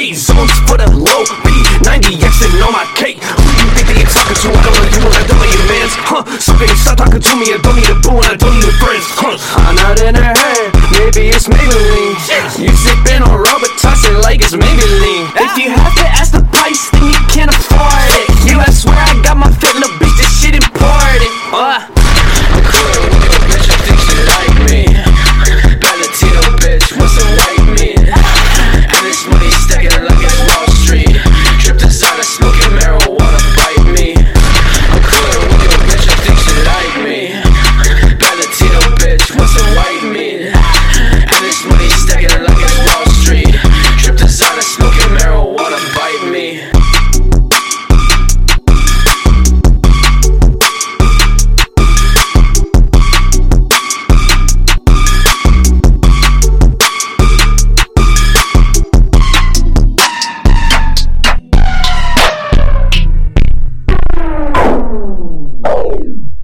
zones for the low P90Xing on my cake. Who do you think that you're talking to? I don't know you and I don't know your mans. So can you stop talking to me? I don't need a boo and I don't need a friends. I'm not in her head, maybe it's Maybelline.